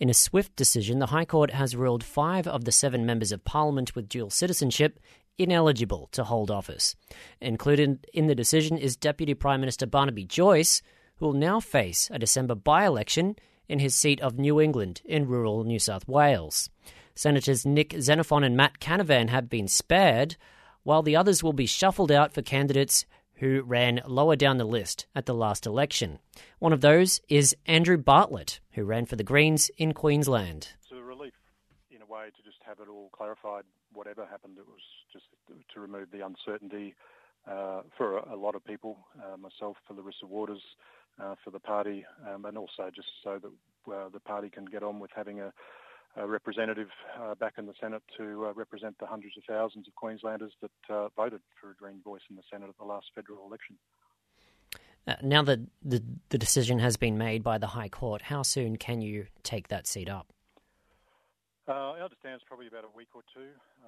In a swift decision, the High Court has ruled 5 of the 7 members of Parliament with dual citizenship ineligible to hold office. Included in the decision is Deputy Prime Minister Barnaby Joyce, who will now face a December by-election in his seat of New England in rural New South Wales. Senators Nick Xenophon and Matt Canavan have been spared, while the others will be shuffled out for candidates who ran lower down the list at the last election. One of those is Andrew Bartlett, who ran for the Greens in Queensland. It's a relief, in a way, to just have it all clarified. Whatever happened, it was just to remove the uncertainty for a lot of people, myself, for Larissa Waters, for the party, and also just so that the party can get on with having a representative back in the Senate to represent the hundreds of thousands of Queenslanders that voted for a Green voice in the Senate at the last federal election. Now that the decision has been made by the High Court, how soon can you take that seat up? I understand it's probably about a week or two.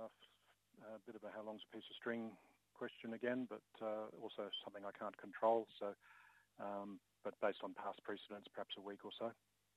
A bit of a how long's a piece of string question again, but also something I can't control. So, but based on past precedents, perhaps a week or so.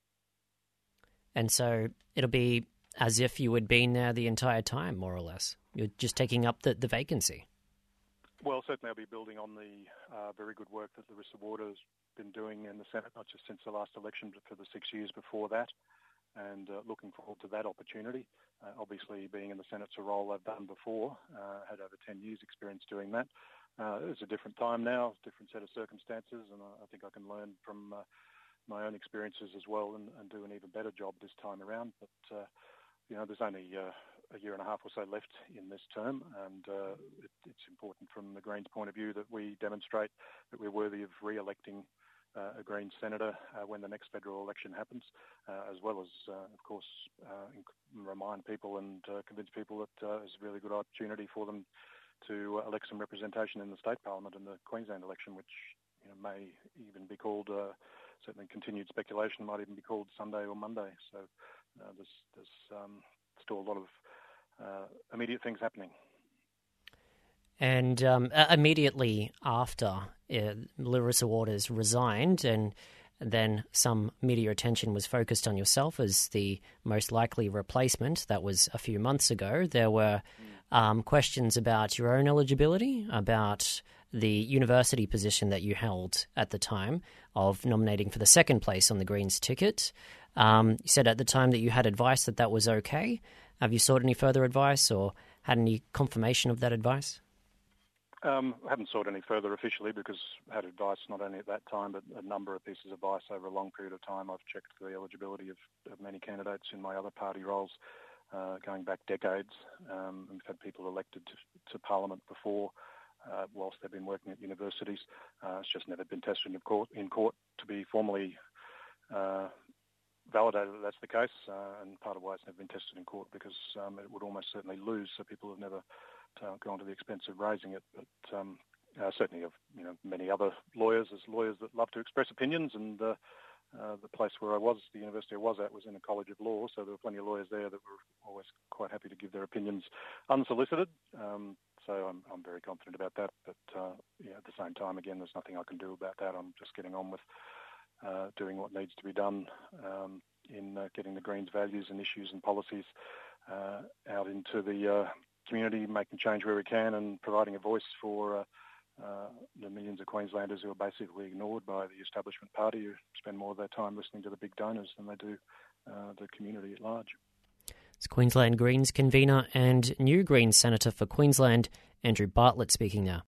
And so it'll be as if you had been there the entire time, more or less. You're just taking up the vacancy. Well, certainly I'll be building on the very good work that Larissa Waters has been doing in the Senate, not just since the last election, but for the 6 years before that, and looking forward to that opportunity. Obviously, being in the Senate's a role I've done before, had over 10 years' experience doing that. It's a different time now, different set of circumstances, and I think I can learn from my own experiences as well and do an even better job this time around. But, there's only a year and a half or so left in this term, and it's important from the Greens' point of view that we demonstrate that we're worthy of re-electing a Greens senator when the next federal election happens, as well as, of course, remind people and convince people that it's a really good opportunity for them to elect some representation in the state parliament in the Queensland election, which may even be called, certainly continued speculation, might even be called Sunday or Monday. So there's still a lot of immediate things happening. And immediately after Larissa Waters resigned, and then some media attention was focused on yourself as the most likely replacement. That was a few months ago. There were questions about your own eligibility, about the university position that you held at the time of nominating for the second place on the Greens ticket. You said at the time that you had advice that was okay. Have you sought any further advice or had any confirmation of that advice? I haven't sought any further officially because I had advice not only at that time but a number of pieces of advice over a long period of time. I've checked the eligibility of many candidates in my other party roles going back decades. We've had people elected to Parliament before whilst they've been working at universities. It's just never been tested in court to be formally validated that that's the case, and part of why it's never been tested in court because it would almost certainly lose, so people have never gone to the expense of raising it. But certainly of many other lawyers, there's lawyers that love to express opinions, and the place where I was, the university I was at, was in a college of law, so there were plenty of lawyers there that were always quite happy to give their opinions unsolicited. So I'm very confident about that. But at the same time, again, there's nothing I can do about that. I'm just getting on with doing what needs to be done in getting the Greens' values and issues and policies out into the community, making change where we can, and providing a voice for the millions of Queenslanders who are basically ignored by the establishment party, who spend more of their time listening to the big donors than they do the community at large. It's Queensland Greens convener and new Greens Senator for Queensland, Andrew Bartlett, speaking now.